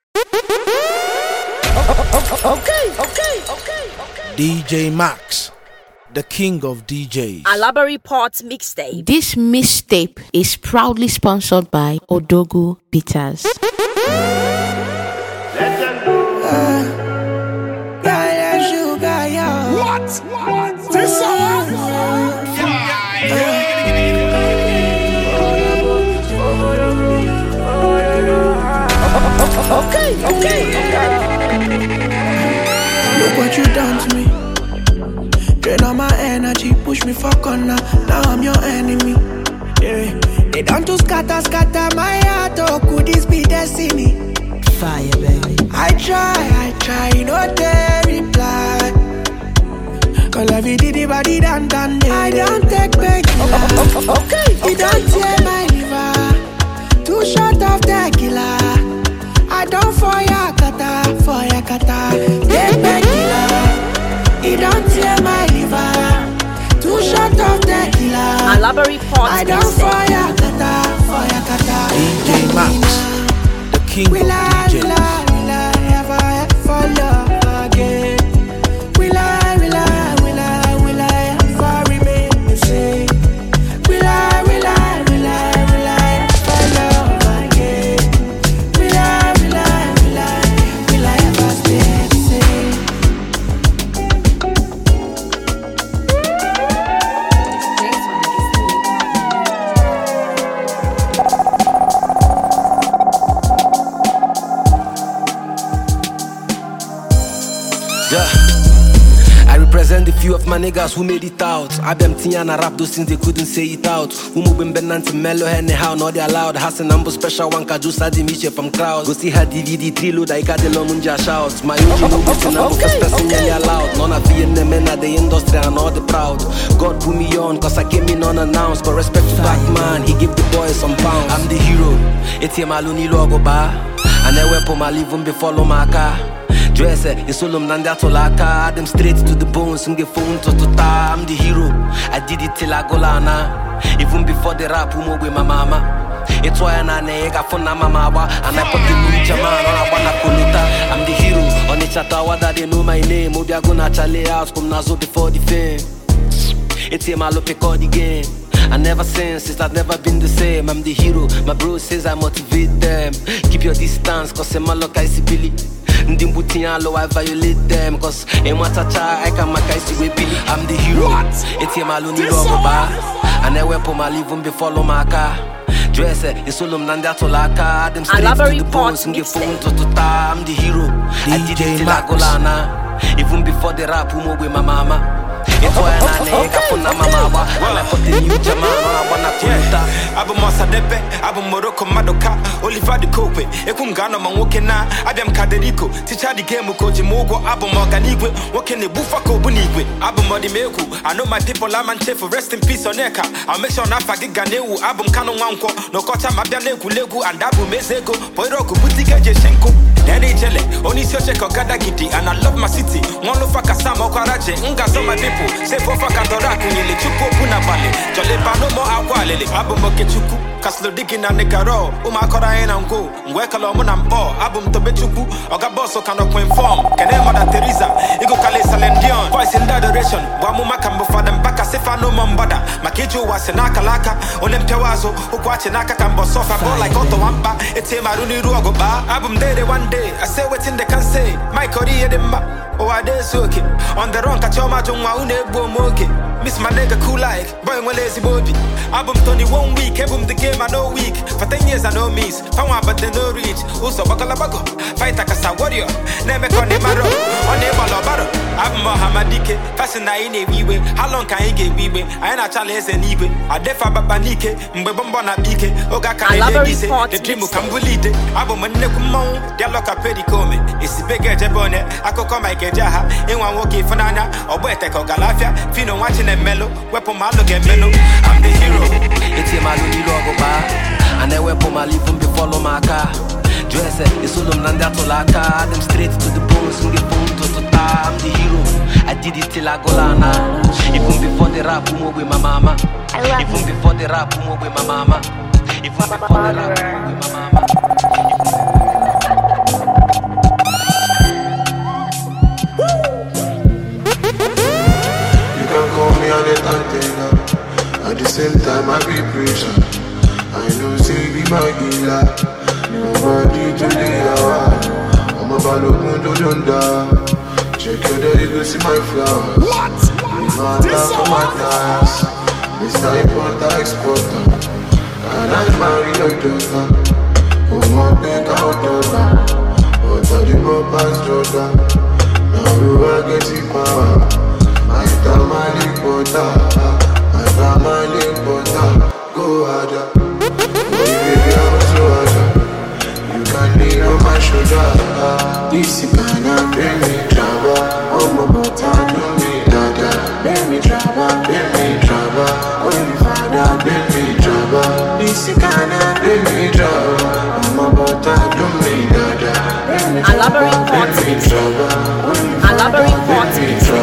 Okay. DJ Max, the king of DJs. Alabari Port mixtape. This mixtape is proudly sponsored by Odogu Bitters. What? This song? Okay. Look what you done to me. Drain all my energy, push me for corner. Now I'm your enemy. Yeah. They done to scatter my heart. Oh, could this be destiny? Fire, baby. I try, no they reply. Call every diddy body done. I don't take painkiller. Okay. It don't tear my liver. Too short of tequila. I don't for ya kata. Take painkiller. It don't tear my liver. Too short of tequila. Alabari Port I don't for ya kata. DJ Max, the king of DJs. Will I ever fall love again? Will I ever remain the same? Will I fall love again? Will I ever stay the same? Yeah. I represent the few of my niggas who made it out. I been Tiana rap those things they couldn't say it out. Who moving benanti mellow anyhow, not they allowed. Has a number special one kajusa di miche from crowds. Go see her DVD 3 load I got the lomunja shouts. My OG movie to number first person nearly allowed. None of the men at the industry and all the proud. God put me on cause I came in unannounced. But respect to Batman, he give the boys some pounds. I'm the hero, it's him alone logo bar. And I weapon my living before my car. Dress insulum nanda tolaka, them straight to the bones, unge phone to ta. I'm the hero, I did it till I go lana. Even before the rap, umo with my mama. It's why I nega for na mama and I put the new jaman on a wana kuluta. I'm the hero, on the chata that they know my name. Obia gonna chale house, come nazo before the fame. It's him I look the game. I never since I've never been the same. I'm the hero, my bro says I motivate them. Keep your distance, cause I'm a look I see Billy. Ndimbuti I violate them. Cause in Watacha I can make I see with Billy. I'm the hero, it's him alone logo bar. And I weapon my living before my car. Dress insulum nanda tolaka. Them straight to the bones, unge phone to ta. I'm the hero, I did it till I go lana. Even before the rap, umo with my mama. It's why I nega for na mama. And I put the new jaman on a wana kuluta. Abu Masadepe, Abu Morocco Madoka, Oliver de Cope, Ekungana Mangokena, Adam Kaderico, Ticha the game coach Mogo, Abu Morganique, Walking the Bufako Bunique, Abu Modimeku. I know my people are man for rest in peace on Eka. I'll make sure Nafa Ganeu, Abu Kano Wanko, no Kota Mabiane Kulegu, and Abu Mezego, Poiroko Butika Jeshenko. Danny Jelle, only Socheko Gadagiti, and I love my city. One of Fakasama Karaje, Ungazo my people, say for Fakatoraku, Chuko Punabale, Jolebano Mo Awale, Abu Mokechuku. Kaslo digging and Negaro, Umakora and go, Wekalom and Bo, Abum Tobechuku, Ogaboso cannot inform, Canemada Teresa, Ego Kale Salendion, voice in adoration, Wamuma Cambo for them back as if I know Mombada, Makijo was an Akalaka, Olempewazo, Uquachinaka Cambo Sofa, like Otto Wampa, it's a Maruni Ruagoba, Abum Day one day, I say what's in the can say, my Korea de Ma. Oh, I did soak it. On the wrong, Kachoma Juma Une Bomoke. Miss my nigga cool like, boy, when lazy bobby. Album 21 week, album the game I know week. For 10 years I know miss. Power but they no reach. Also, Bakalabago. Fight like a warrior. Never con the marrow. On the Balabaro. Album Mohamadike. Fashion I in a wee way. How long can he get wee way? I ain't a challenge anyway. I defa Babanike. Mbebona Bike. Oga can the dream can bully it. Album and Nekumon. Dialoga Pedicome. It's the bigger Jabone. I could come like Jaha, in one walkie for Nana, or Weteko Galafia, Fino watching a mellow, weapon Malo get mellow. I'm the hero. It's him alone logo bar. And I weapon my living before my car. Dress insulum nanda tolaka. Them straight to the bones, unge phone to ta. I'm the hero, I did it till I go lana. Even before the rap, umo with my mama. Even before the rap, umo with my mama. Even before the rap, umo with my mama. killer. Nobody to the hour. I'm a balogun to Dunda. Check your day, you go see my flowers. What? This for my tires. Mr. Importer, Exporter. And I marry your daughter. Oh, my big daughter. Oh, the Mobile's Jordan. Now you are getting power. I got my importer. I got my importer. Go harder. Baby, I'm so harder. You can lean on my shoulder. This is gonna bring me trouble. Oh, my butter, do me dada. Bring me trouble, bring me trouble. Holy Father, bring me trouble. This is gonna bring me trouble. Oh, my butter, do me dada. Bring me trouble, Elaborate parts.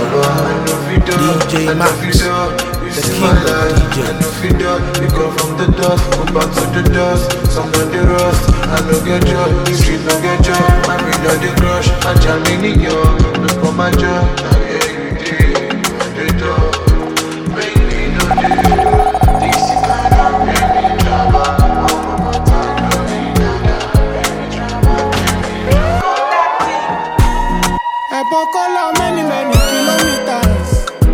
DJ Max, the king of DJs. I know feed up, we come from the dust, go back to the dust. Some of the rust, I no get joy, the street no get joy. My brain on the crush, I jam in the yard. Look for my joy, now every day, on the door. Bring me no day, this is kind of bring me trouble. Oh, my God, bring me trouble, bring me trouble. Ebokola many kilometers.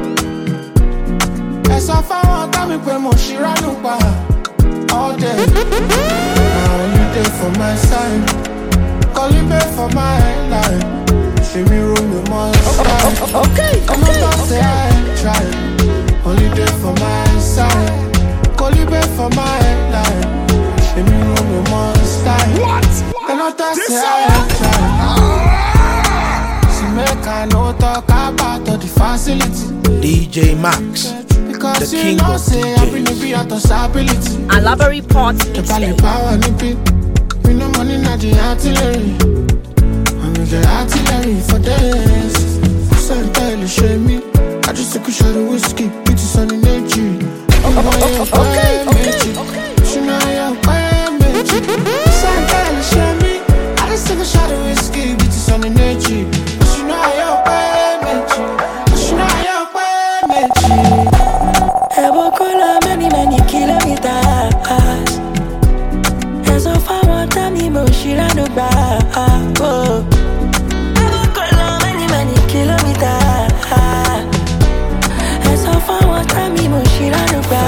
Esa fáwọn tá mi pé mo ṣìránù pa all day. Now you dey for my side, calling back for my life. She me room me more side. Okay. I'm about to say I try. Only day for my side, calling back for my life. She me room me more style. What? I'm about to say I try. Make I no talk about all the facility. DJ Max, because the you king know of say I bring DJs. the out of stability. Elaborate parts The value mixtape. power nipping. We no money not the artillery. And we get artillery for days. So tell you shame me. I just took a shot of whiskey. It is on the nature. Okay. She know you're fine, bitch. So tell you shame me. I just took a shot of whiskey. It is on the nature. Ebokola many kilometers. As of I want time, mo shirano ba. Ebokola many kilometers. As of I want time, mo shirano ba.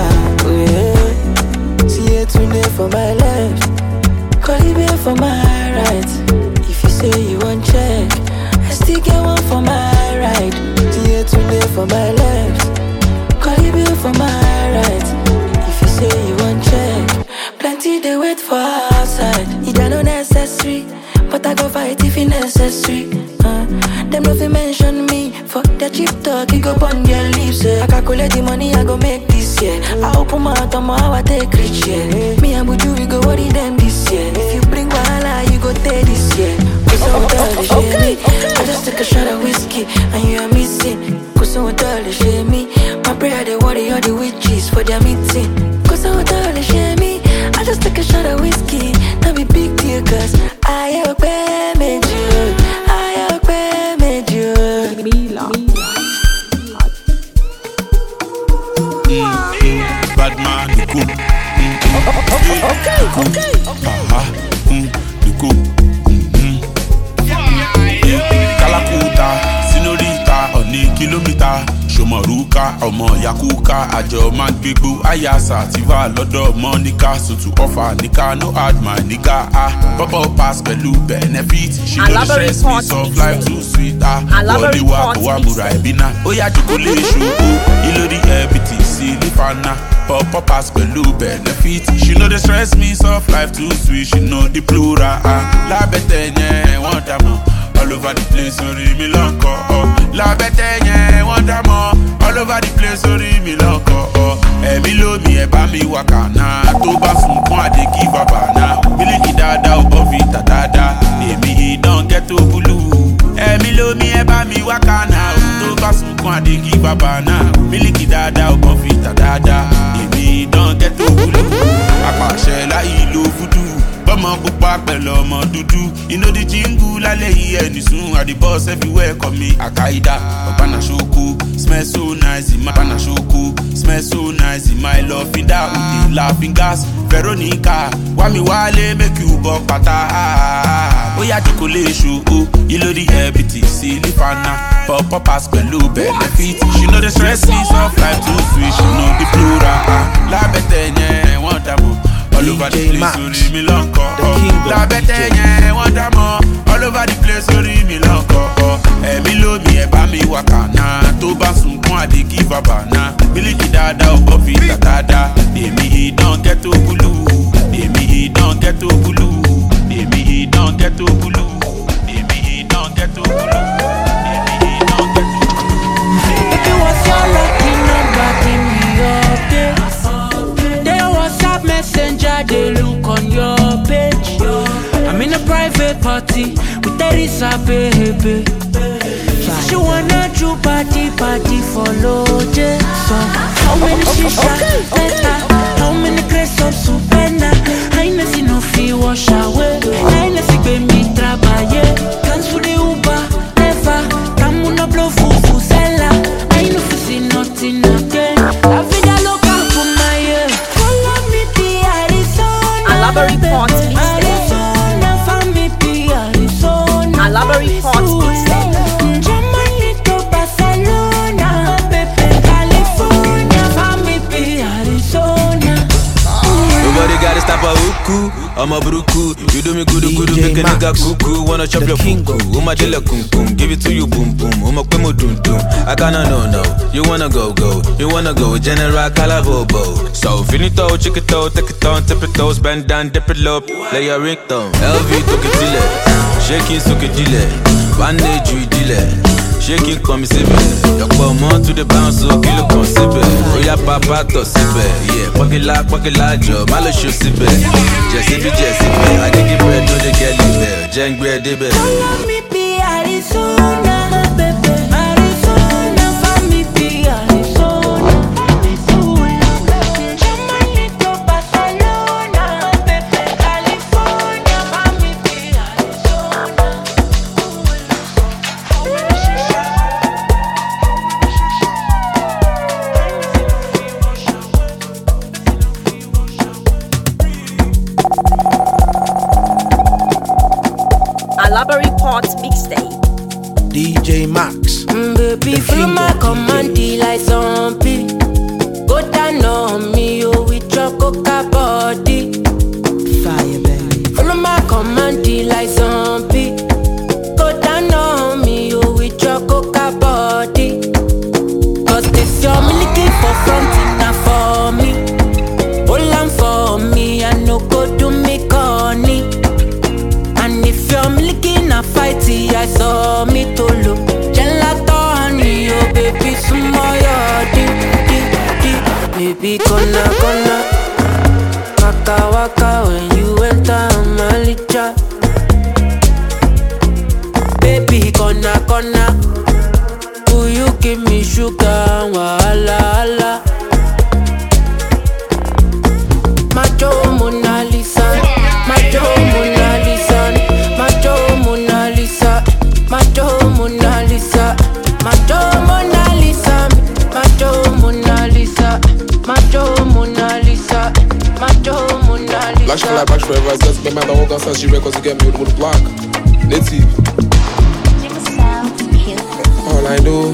See it today for my left, Caribbean for my right. If you say you want check, I still get one for my right. See it today for my left, Caribbean for my right. If you say you want check, plenty they wait for outside. It no necessary, but I go fight if it necessary. Them no fi mention me for the cheap talk. You go on their lips. I calculate the money I go make this year. I open my mouth on how I take rich, yeah. Me and Buju we go worry them this year. If you bring wahala, you go take this year. Okay. I just took a shot of whiskey and you are missing. Cause I want all the shame me. My prayer they worry all the witches for their meeting. Cause I want all the shame me. I just took a shot of whiskey. Not be big deal cause I hope I made you. I hope I made you. Bad man, the cook. Okay. The cook. Kalakuta, Sinorita, Oni Kilomita, Shomaruka, Omo Yakuka, Ajo Man Bigu, Ayasa, Tiva, Lodo, Monica, so to offer Nika, no hard my nigga, Bubble pass, Belu, benefit, she know the stress, me soft life too sweet, Body waka, Wamura, Ebina, Oya Chukule, Shuku, Ilodi, EBTC, Lifana, Pop pass, Belu, benefit, she know the stress, me soft life too sweet, she know the plural, La Betenye, want more. All over the place, sorry, me long La Betenye, want more. All over the place, sorry, me long me lo mi eba mi wakana. Toba fun kon ade give a bana. Miliki dada obovita dada. Emi don't get to bulu. Me lo mi eba mi wakana. Toba fun kon ade give a bana. Miliki dada obovita dada. Emi don't get to bulu. Apashe la ilo voodoo. Bama pupa pẹ̀lú ọmọ dúdú. You know the jingle lálẹ́ yìí ẹni sùn. I the boss everywhere call me Akaida. Ọ̀pánà ṣoko, smell so nice in my ọ̀pánà ṣoko, smell so nice in my love. Finda with the laughing gas. Veronica, wá mi wálé make you bọ́ pátá. Bóyá tí kò lè ṣo o, yìí ló di ẹ̀bìtì sí lífànà. Pop pass pẹ̀lú benefit. She know the stress is of life too sweet. She know the plural. Lábẹ́tẹ̀ yẹn wọ́n dàbọ̀. All over the place, orí mi lọ́nkọ̀. Lábẹ́tẹ̀ yẹn wọ́n dàmọ́. All over the place, orí mi lọ́nkọ̀. Ẹ̀mí lómi ẹ̀ bá mi wà kàná. Tó bá sunkún àdé kí bàbá náà. Mílíkì dáadáa ò bọ́ fi tàtàdá. Èmi ìdán ghetto búlù. Èmi ìdán ghetto búlù. Èmi ìdán ghetto búlù. Èmi ìdán ghetto búlù. Èmi ìdán ghetto búlù. Baby, what's your lucky number? Give me your date. They WhatsApp messenger, they look on your page. I'm in a private party with Teresa, baby. She wanna do party for Lode. So how many shisha, better? How many crates of supena? I know see no fee wash away. I know see baby trabaye. Cancel the Uber, never. Come on, blow fufu sella. I know see nothing again. La vida loca for my ear. Follow me to Arizona. Alabari Port Arizona, family to Arizona. Alabari Port Germany to Barcelona, baby, California, family to Arizona. Nobody gotta stop a huku, I'm a bruku. You do me good, make a nigga cuckoo. Wanna chop your kuku, Uma jilla kum kum. Give it to you boom boom, Uma kwemo dum dum. I kinda no, you wanna go, you wanna go. General Calabobo. So finito, chiquito, take it on, tip it toes, bend down, dip it low. Lay your ringtone, LV took it dile. Shaking soak it dile, bandage you dile. Shaking come sibe, your on to the bounce, so kill a consibe. Oh yeah, papa to sibe, yeah, pocket la job, malo show sibe. Jessibe, I can give bread to the girl in Jang bread, baby. Follow me to Arizona, baby, Arizona, family to Arizona. Germany to Barcelona, baby, California, family to Arizona. Alabari Port mixtape. DJ Max. Baby, follow my command, like zombie. Go down on me, oh, with your coca body. Fire, baby. Follow my command, like zombie. Go down on me, oh, with your coca body. Cause this your milky for front, enough for me. Hold on for me, I no go do me corny. And if you're milking a fighty, I saw me to look. Gelato honey, oh baby, some more di. Baby, gonna waka when you enter my licha. Baby, gonna will you give me sugar, wahala. Macho Mona Lisa, Macho Mona Lisa, Macho Mona Lisa, Macho Mona Lisa, Macho Mona Lisa, Macho Mona Lisa, Macho Mona Lisa, Macho Mona Lisa. Black shit like black forever, it's just my man, the whole gun says she records to get me with the block. Nitty. All I know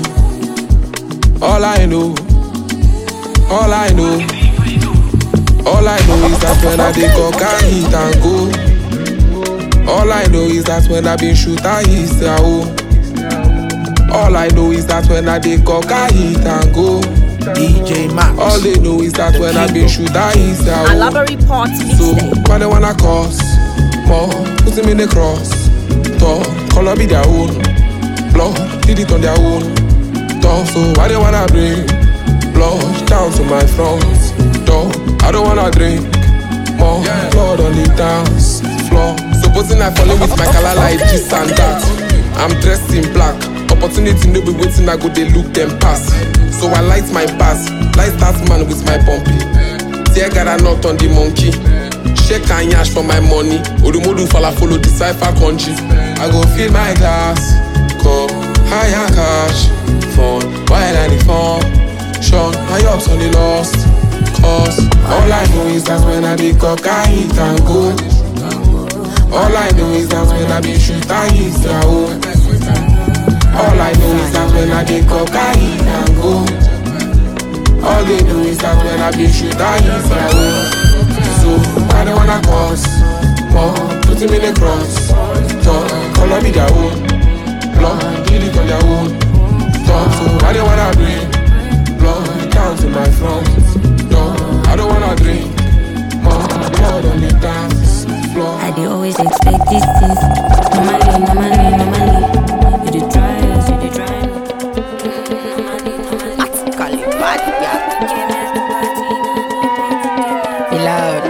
is that when I dey cock I hit and go. All I know is that when I been shoot I hit oh. All I know is that when I dey cock I hit and go. DJ Max. All they know is that when I been shoot I hit oh. Alabari Port So mixtape. why they wanna cause more? Put him in the cross. Talk, color be their own. Blood, did it on their own. Talk, so why they wanna bring blood down to my front door? I don't wanna drink more blood on the dance floor. Supposing I follow with my color like this and that. I'm dressed in black. Opportunity no be waiting, I go they look them pass. So I light my pass. Light that man with my bumpy. Still got a knot on the monkey. Shake and yash for my money. Odumodu follow the cipher country. I go fill my glass, cup, higher cash, fun, while I the fun. Sean, my ups on the lost, cause all I know is that when I be cocaine and gold. All I know is that when I be shoot I hit the road. All I know is that when I be cocaine and gold. All they do is that when I be shoot I hit the road. So I don't wanna cause more, put him in the cross. Talk, color me their own, blood, kill it on their own. Talk, so I don't wanna bring blood down to my front. No, I don't wanna drink more blood on the dance floor. I dey always expect these things. Normally. You dey try us, you dey try me. Call it bad, yeah. Be loud.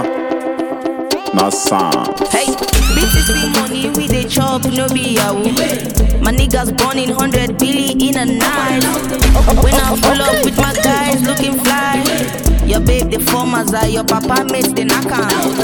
No sound. Hey, BTC money we dey chop, no be yahoo. My niggas burning 100 billion in a night. When I pull up with my guys looking fly. Your babe the formers are your papa mates the knock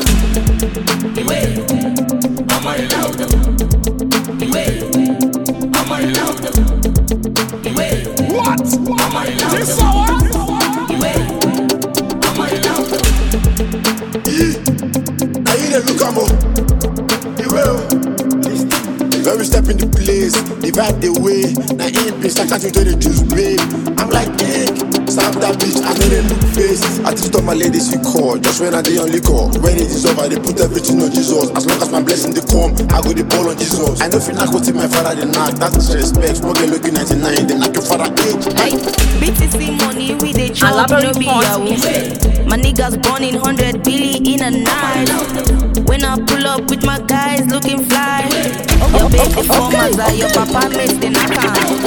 When we step in the place, the vibe the way. Now in place, I can't to the juice, babe. I'm like, egg, stab that bitch, I know they look face. I teach all my ladies we call, just when I dey on liquor. When it is over, they put everything on Jesus. As long as my blessing they come, I go the ball on Jesus. I know if you not go to my father, they knock. That's disrespect. Smoke a looking 99, they knock your father age. Hey, BTC money we dey chop, no be yahoo. My niggas burning 100 billion in a night. When I pull up with my guys looking fly. Your baby formers are your papa mates the knock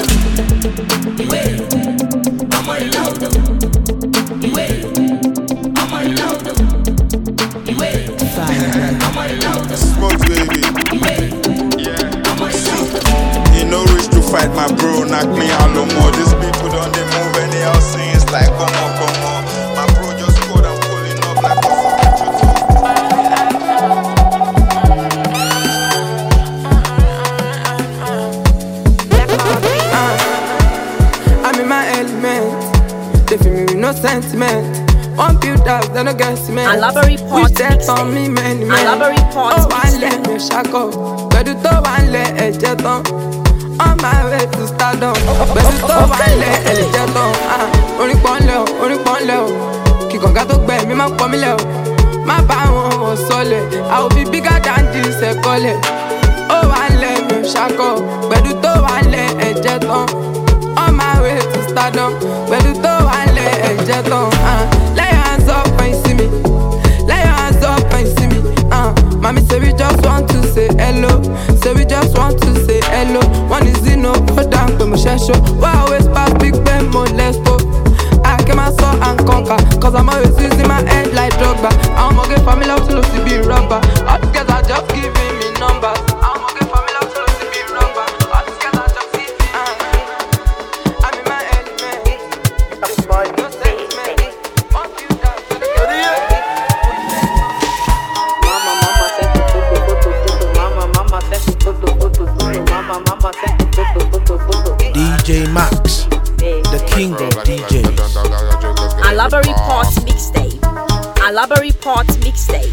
Smoke baby. You know rich to fight my bro, knock me out no more. These people don't they move anyhow, sings like come on. My bro just called, I'm pulling up like I'm in my element. They feel me with no sentiment. One build up, then I get cement. I love a report. Which set on me many men. I love a report. Oh, one let me shackle. But do to one let a jet on. On my way to stardom. But do to one let a jet on. Only one leo. Kiko gato gbe mi ma pon mi leo. Ma ba won solid. I will be bigger than this call. Oh, one let me shackle. But do to one let a jet on. On my way to stardom. But do to one let a jet on. Lay your hands up when you see me. Lay your hands up when you see me. Mommy say we just want to say hello. Say we just want to say hello. One is no go down when we share show. Why always pass big Ben molesto? I came and saw and conquer. Cause I'm always using my head like Drogba. I'm gonna get family up to lose to be rubber. All these guys are just giving me numbers. I'm gonna get family up to lose to be rubber. All these guys are just giving me I'm in my element. No sentiment. DJ Max, the king of DJs. I love a report mixtape. I love a report mixtape.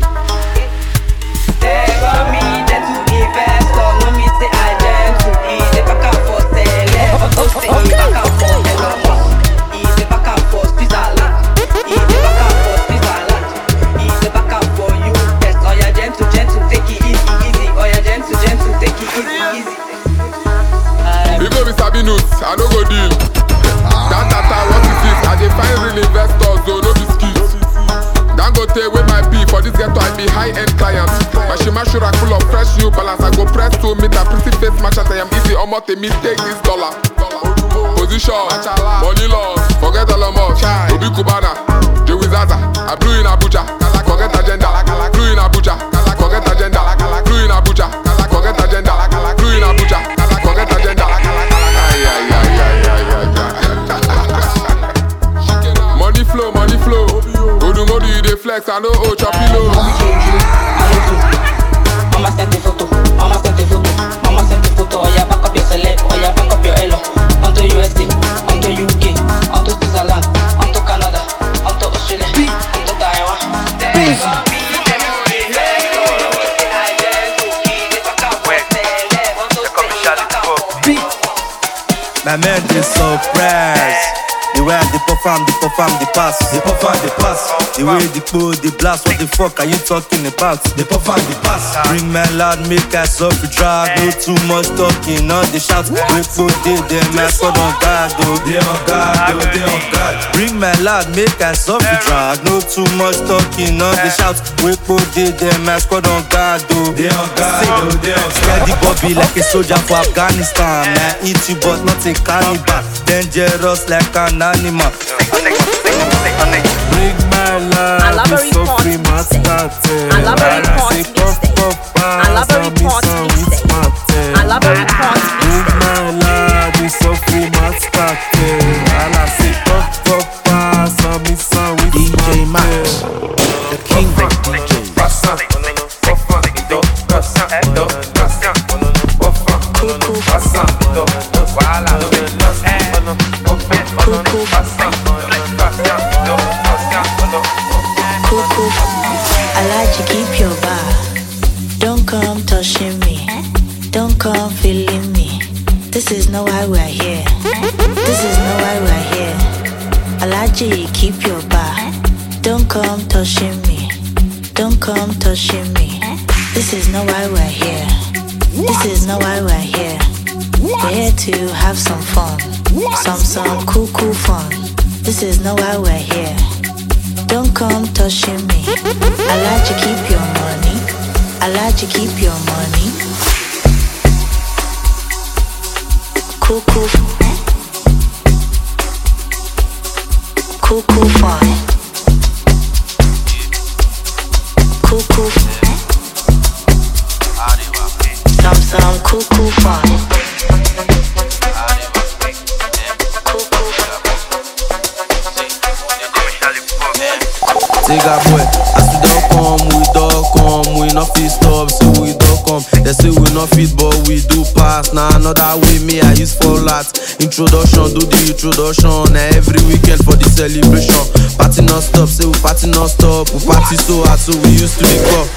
I no go deal. That data, what is it? I dey find real investors, though no be skills. Dangote with my P for this ghetto, I be high-end client. My Shima Shura full of fresh new balance. I go press to meet a pretty face match at I am easy. Almost a mistake this dollar. Position, money loss, forget all of us. Obi Kubana, Joey Zaza, I blew in Abuja. Forget agenda, blew in Abuja. Forget agenda, blew in Abuja. Forget agenda, blew in Abuja. Forget agenda. Money flow. Odumodu Yes, I know, oh, Chapilo. Mama sent the photo, mama sent the photo, mama sent the photo. Oh yeah, back up your celeb, oh yeah, back up your elo. Onto USA, onto UK, onto Switzerland, onto Canada, onto Australia, onto Taiwan. My man, they surprise. The way they perform, the pass. They perform, the pass. The way they pull, the blast. What the fuck are you talking about? They perform, the pass. Bring man loud, make us up the drag. No too much talking, not the shout. We put them, I saw on guard, though. They on guard, they on guard. Bring man loud, make us up the drag. No too much talking, not the shout. We put them, I squad on guard, though. They on guard, they on guard. Steady Bobby like a soldier for Afghanistan. Man, eat you but not a cannibal. Dangerous like an animal. Bring my love, it's so free, my starter. I love a report mixtape. I love a report mixtape. I love a report mixtape. Bring my love, it's so free, my starter. And I say, pop, some me some with DJ Max, the king of DJs. I like you keep your bar. Don't come touching me. Don't come feeling me. This is not why we're here. This is not why we're here. I like you keep your bar. Don't come touching me. Don't come touching me. This is not why we're here. This is not why we're here. We're here to have some fun. Some cool fun. This is not why we're here. Don't come touching me. I like to keep your money. I like to keep your money. Cool fun. Cool. Some cool fun. Take a boy, as we not fit stop, so we don't come. They say we not fit, but we do pass. Now another way, me I use for that. Introduction, do the introduction. Every weekend for the celebration. Party non stop, say we party non stop. We party so hard, so we used to the cup.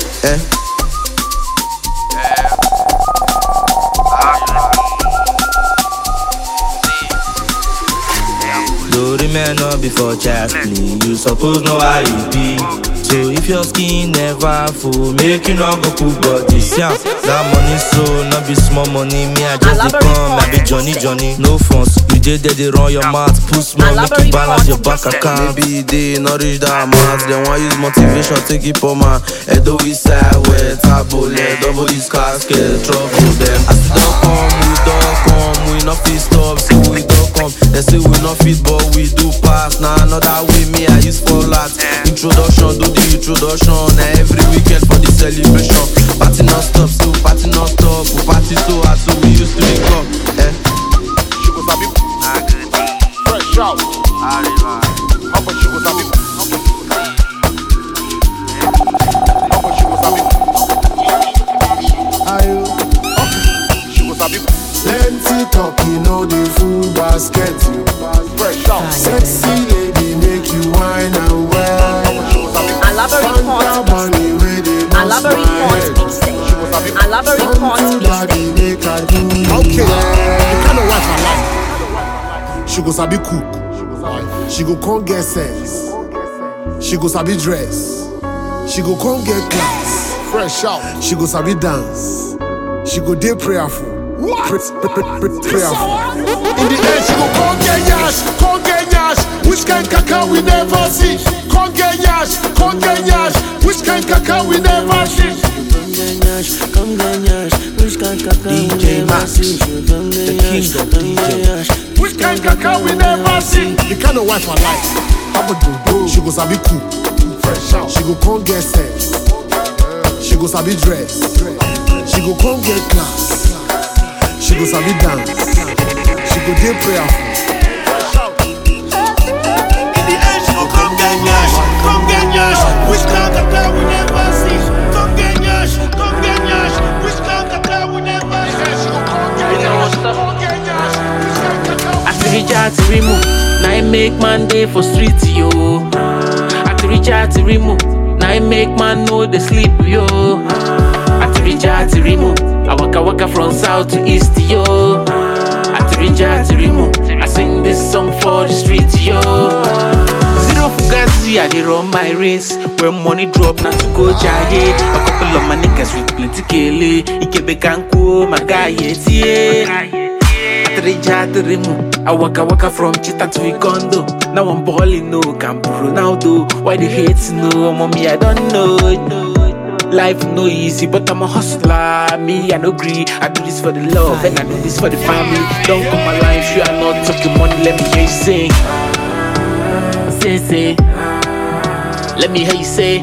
Man up before Chasley, you suppose know how it be. So if your skin never full, make you not go cool body. Yeah, that money so not be small money. Me I just dey come, I be Johnny. No funds, you did there they run your mouth. Put small, make you balance your bank account. Maybe they not reach that amount. They want use motivation, take it for my head. Do we side where tabule, double this casket, trouble them. As we don't come, we not fit stop, so we don't come. They say we not fit, but we do pass. Now another way, me I use for that. Introduction, do the introduction. Every weekend for the celebration. Party non stop, so party non stop. We party so hard, so we used to make up. She was a bit fresh out. How much she was a bit? How much she was a bit? She was a bit. Plenty talk, you know the full basket. Fresh out. Sexy lady make you wine and well. I love a report. I love a report mixtape. I love a report mixtape. Okay, the kind of wife I like. She go sabi cook. She go come get sense. She go sabi dress. She go come get class. Fresh out. She go sabi dance. She go dey prayerful. Prayerful. In the end, she go come get yash. Which kind caca we never see? Come get yash. Which kind caca we never see? DJ Max, the king of DJs. Which kind caca we never see? The kind of wife I like. How about do? She go sabi cook. Fresh out. She go come get sense. She go sabi dress. She go come get class. She go sabi dance. She go dey prayerful. In the end, she go come get yash. Which kind make man day for street, yo. At reach out to remove. Now I make man know they sleep, yo. At reach out to remove. I waka from south to east, yo. At reach out to remove. I sing this song for the street, yo. Zero fugazi, I dey run my race. When money drop, not to go jaye. A couple of my niggas with plenty kele. Ikebe kanku, my guy, yeah. I waka from Chita to Ikondo. Now I'm balling, no Campo Ronaldo. Why they hate no, mommy, I don't know. Life no easy, but I'm a hustler. Me, I no agree. I do this for the love, and I do this for the family. Don't come my life, you are not talking money. Let me hear you sing. Say. Let me hear you say.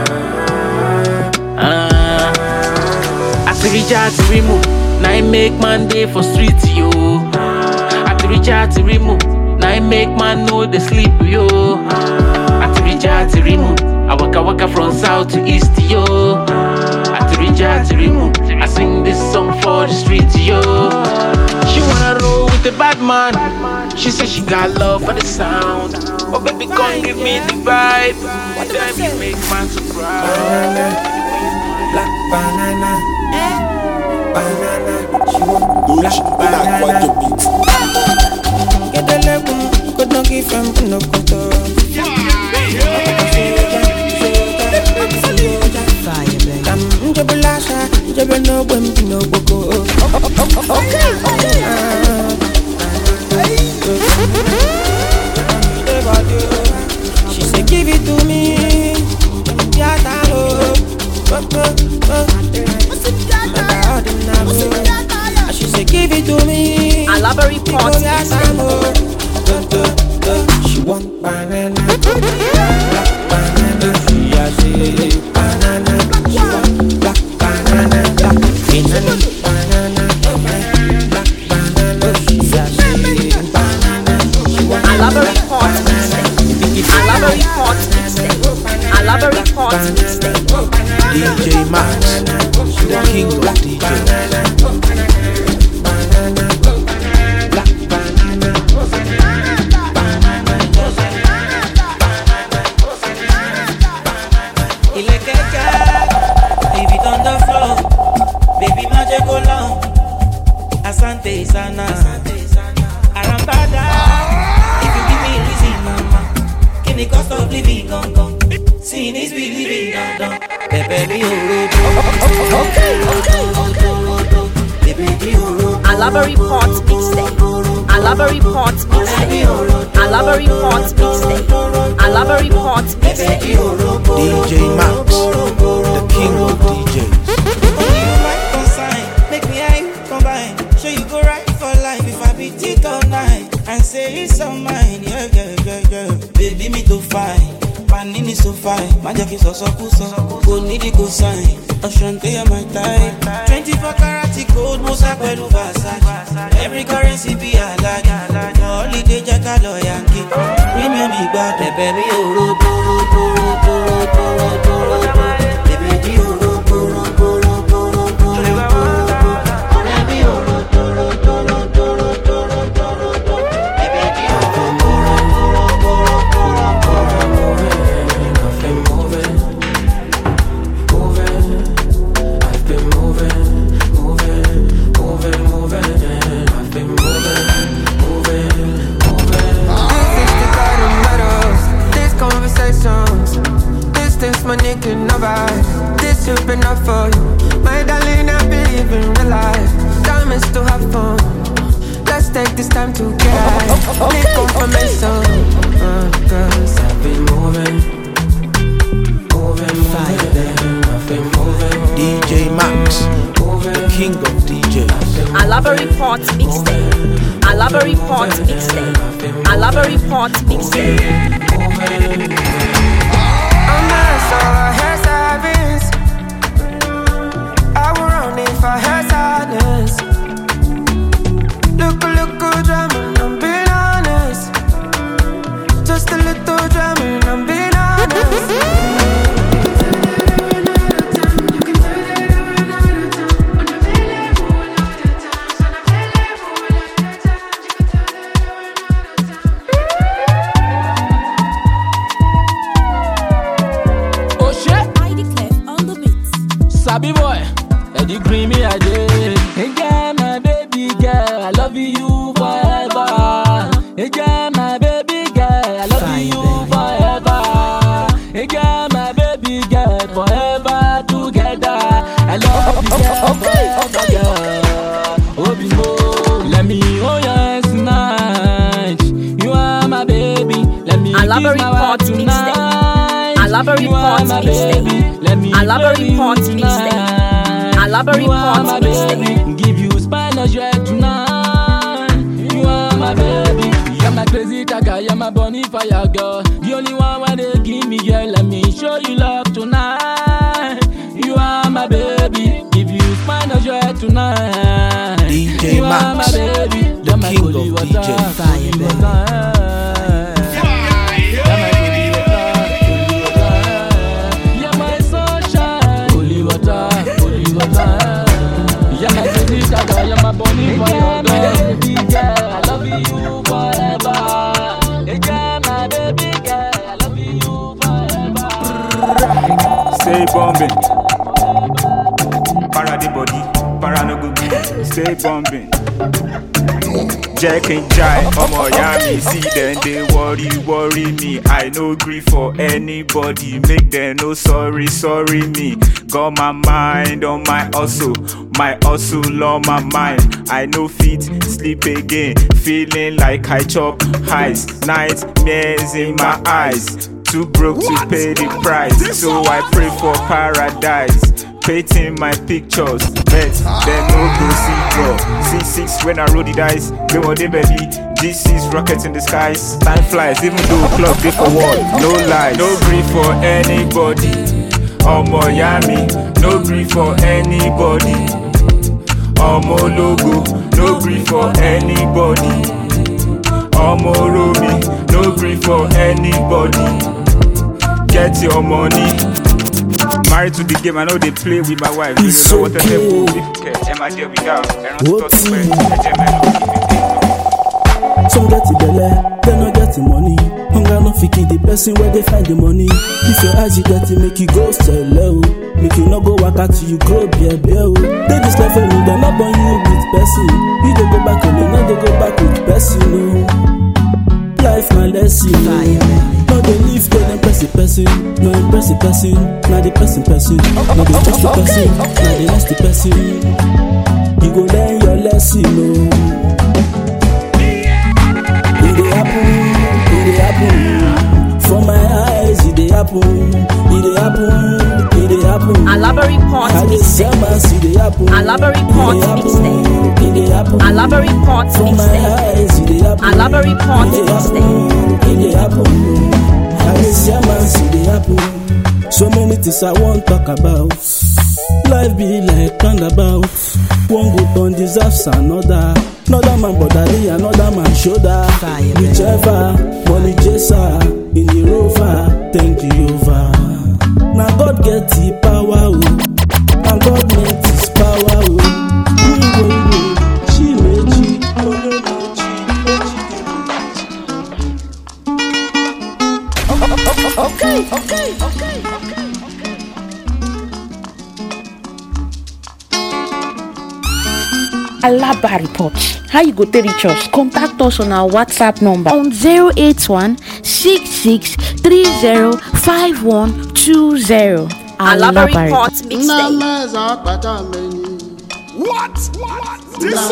I see reach out to remove. Now I make man day for street, yo. I to reach out to remove. Now I make man know they sleep, yo. I to reach out to remove. I waka from south to east, yo. I to reach out to remove. I sing this song for the street, yo. She wanna roll with the bad man. She said she got love for the sound. Oh baby, come give me the vibe. What time you make man so proud? Black banana. Banana, she want black banana. Get the level, could not give him no control. Fire, baby. Jabulasha, Jabano, no boko. Okay. She said, give it to me. She said, give it to me. I love a report. She want banana. Black banana. She a say banana. She want black banana. Black banana. Black banana. She a say banana. I love a report. I love a report. I love a report. DJ Max, the king of DJs. Leave it on the floor, baby, magic go long. Asante sana, Arambada. If you give me reason, mama, can the cost of living gone? Seeing is believing, don't. Baby, Okay. I love a report mixtape. I love a report mixtape. I love a report mixtape. I love a report mixtape. DJ Max, the king of DJs. Make me eye combine. Sure you go right for life if I beat it all night and say it's all mine. Yeah. Baby, me to find. Panini so fine. Magic is also cool. Go need it go sign. Oshante my type. 24 karat gold, Mosa Kwelu Versace. Every currency be a like. Holiday Jackalo Yankee. Premium big bad, baby, enough for you. My darling, I believe in real life. Time is to have fun. Let's take this time to get need confirmation. Cause I've been moving. I've been moving. DJ Max, the king of DJs. I love a report mixtape. I love a report mixtape. I love a report mixtape. I'm not sure her service. I will run if I had sadness. Look, good drama, I'm being honest. Just a little drama, I'm being honest. Eddie creamy I did. Hey girl, my baby girl, I love you forever. Hey girl, my baby girl, I love you forever. Hey girl, my baby girl, forever together. I love you girl, forever girl. Obimo, let me hold your hands tonight. You are my baby, let me kiss my wife tonight. Elaborate parts mixtape. Let me Elaborate parts mixtape. Elaborate parts mixtape. Give you Spanish joy tonight. You are my baby. You're my crazy tiger. You're my bonfire girl. The only one where they give me girl. Let me show you love tonight. You are my baby. Give you Spanish joy tonight. DJ you Max, are my baby. the king of DJ. Fire, you're my bunny for your baby girl. I love you forever. Hey girl, my baby girl. I love you forever. Stay bombing. Para the body, para no good. Stay bombing. Jack and Jai, omo yami. See them, they worry me. I no grief for anybody. Make them no sorry me. Got my mind on my hustle on my mind. I no fit sleep again. Feeling like I chop highs. Nightmares in my eyes. Too broke to pay the price. So I pray for paradise. Painting my pictures, bet then no go see draw. C6 when I roll the dice, they want the belly. G6 rockets in the skies, time flies, even though clock they for war. No lies, no grief for anybody. Omo yami, no grief for anybody. Omo logo, no grief for anybody. Omo romi, no grief for anybody. Get your money. Married to the game, I know they play with my wife. You know what I say, people care. Am I there without? Some get the belly, they not get the money. Hunger no fit the person where they find the money. If your eyes you get it, make you go sell low. Make you not go work out till you grow beer. They just left me, they not born you with person. You don't go back and you not go back with person. No. Life my lesson. No they live, they don't press the person. No impress the person. Now the person. No they trust the person. Now they last the person. You go learn your lesson. No. It happen. From my eyes, it happen. Elaborate parts mixtape. Elaborate parts mixtape. Elaborate parts mixtape. Elaborate parts mixtape. So many things I won't talk about. Life be like roundabout. One good turn deserves another. Another man body, another man shoulder. Whichever, money chaser, in the rover, thank Jehovah. Now God get the power, now God makes his power. She made Okay. Alaba report. How you go to reach us? Contact us on our WhatsApp number on 081 66 30 5120. Alaba report mixtape. What? This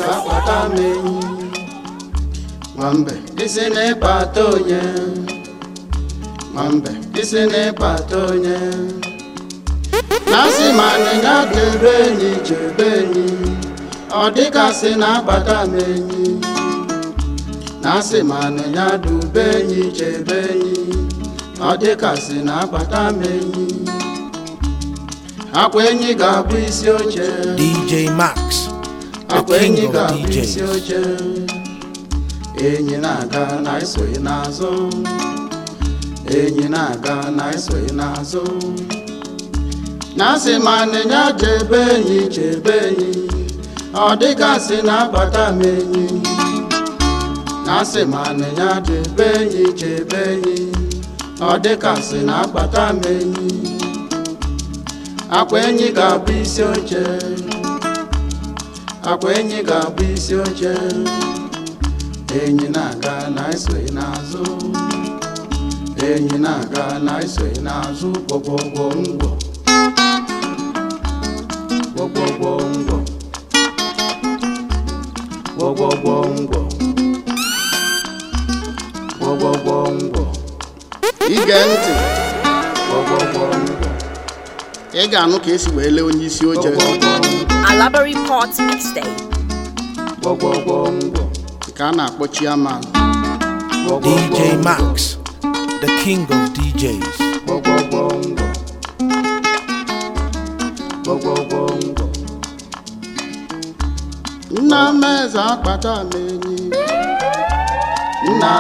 is Patoye. Nasi manenya debeni jebeni. Odika sina batameni. Nasi manenya dubeni jebeni. Odika sina batameni. Akwenyi gabu isi oche. DJ Max, the king of DJs. Enyi na-aga na isoghị n'azụ. Enyi na-aga na isoghị n'azụ. Na-asị ma nịnya chebe enyi. Ọ dịgasị na-abata m enyi. Na-asị ma nịnya chebe enyi. Ọ dịgasị na-abata m enyi. akwa enyi ga-abụ isi oche, akwa enyi ga-abụ isi oche. Enyi na-aga na esoghị n'azụ, enyi na-aga na esoghị n'azụ. Gwọgwọgwọ ngwọ, gwọgwọgwọ ngwọ, gwọgwọgwọ ngwọ, gwọgwọgwọ ngwọ. Ige ntị, gwọgwọgwọ ngwọ. Ị ga-anụ ka esi wee lee onye isi oche. Alabari Port Mixtape. Gwọgwọgwọ ngwọ ka a na-akpọ chairman. DJ Max, the king of DJs. Gwọgwọgwọ ngwọ, gwọgwọgwọ ngwọ. Nna m eze akpata m enyi, nna